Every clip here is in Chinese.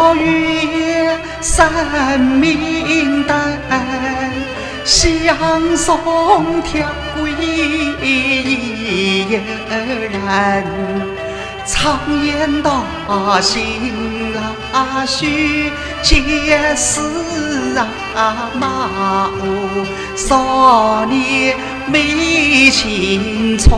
超越生命灯，相送条归一人。常言道，心须结丝马舞少年美青春。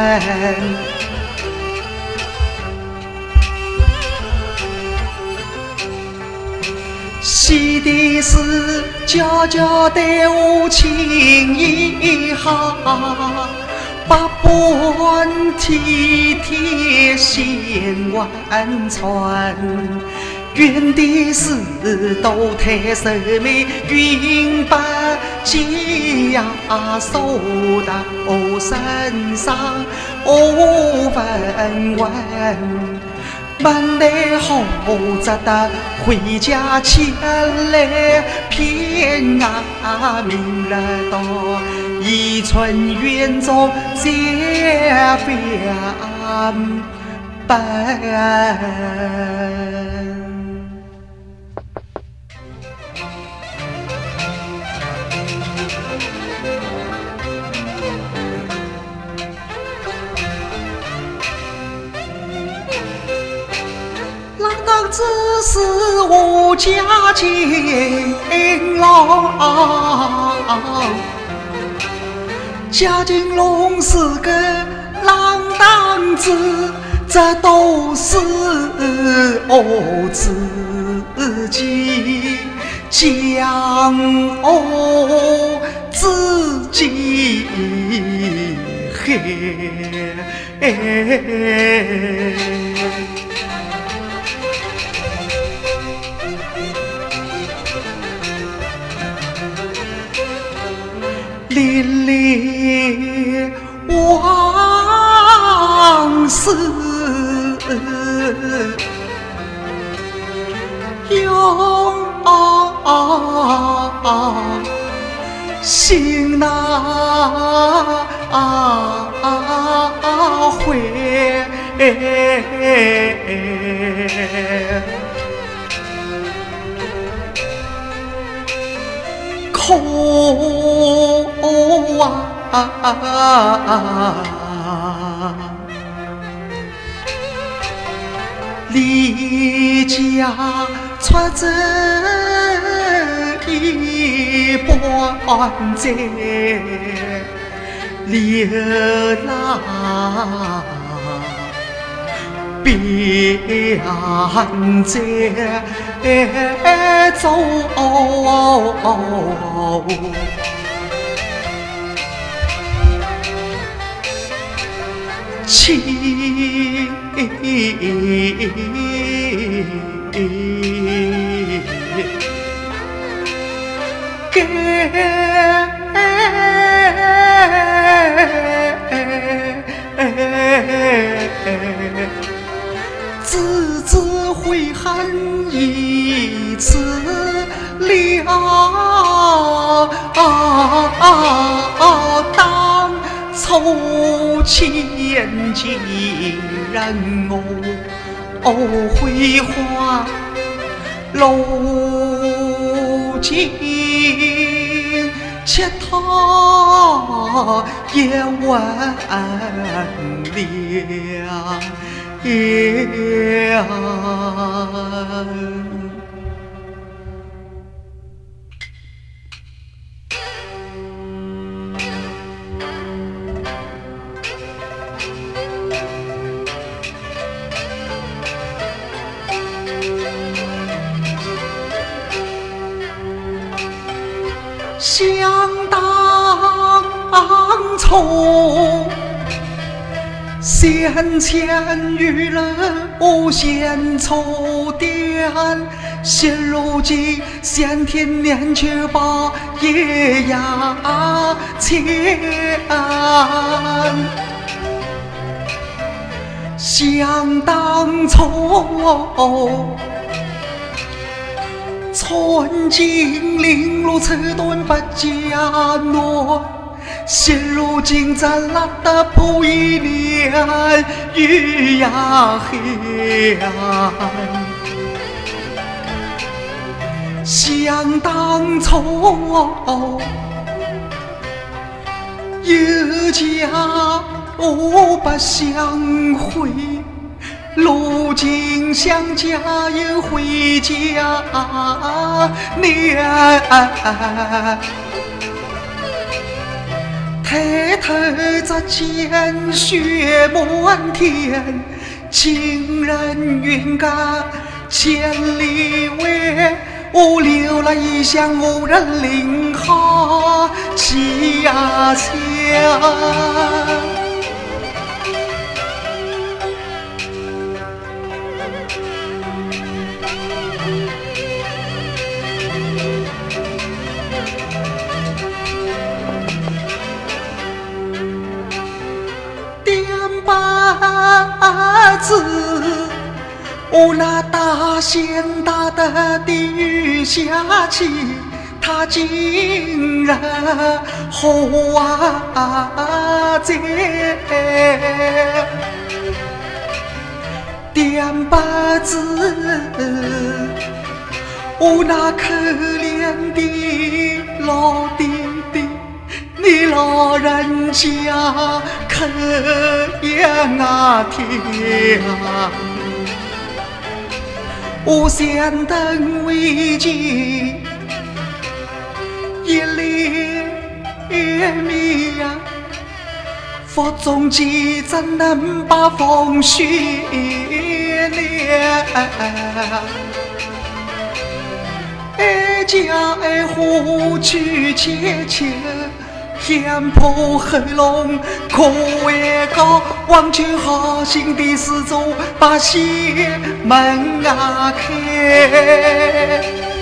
喜的是家家队伍情谊好，百般体贴心万川。愿的是都太寿美云白吉呀，守到身上无分文。门内后只得回家前来偏明了道，一春园中结变本。只是我家境老，家境拢是个浪荡子，这都是我自己将我自己历历往事涌心难回。苦离家出走一半载，流浪边在走，情只悔恨一次了，当初千金人辉煌，如今乞讨也闻了。想当初先前遇了先愁点，现如今先天年却把夜呀牵。想当初寸金零落车段不家暖，现如今咱拉得不一年雨呀黑暗， 想当初有家不相会，如今想家又回家难。抬头只见雪满天，情人愿隔千里外。我留了一乡无人领哈家乡。点把子我那大弦大的地狱下去，他竟然活在点把子，我那可怜的老弟弟，你老人家可怜啊天啊！我想等为妻一粒米呀，佛中记怎能把风雪凉？哀家爱呼去切切，险破喉咙可为高，望求好心的施主把心门开。